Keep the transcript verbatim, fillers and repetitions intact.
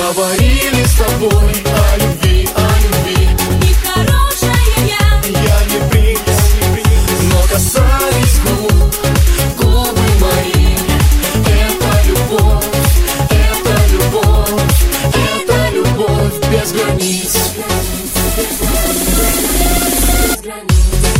говорили с тобой о любви, о любви. Нехорошая я, Я не принц, но касались губ, губы мои. Это любовь, это любовь, это любовь без границ. без границ.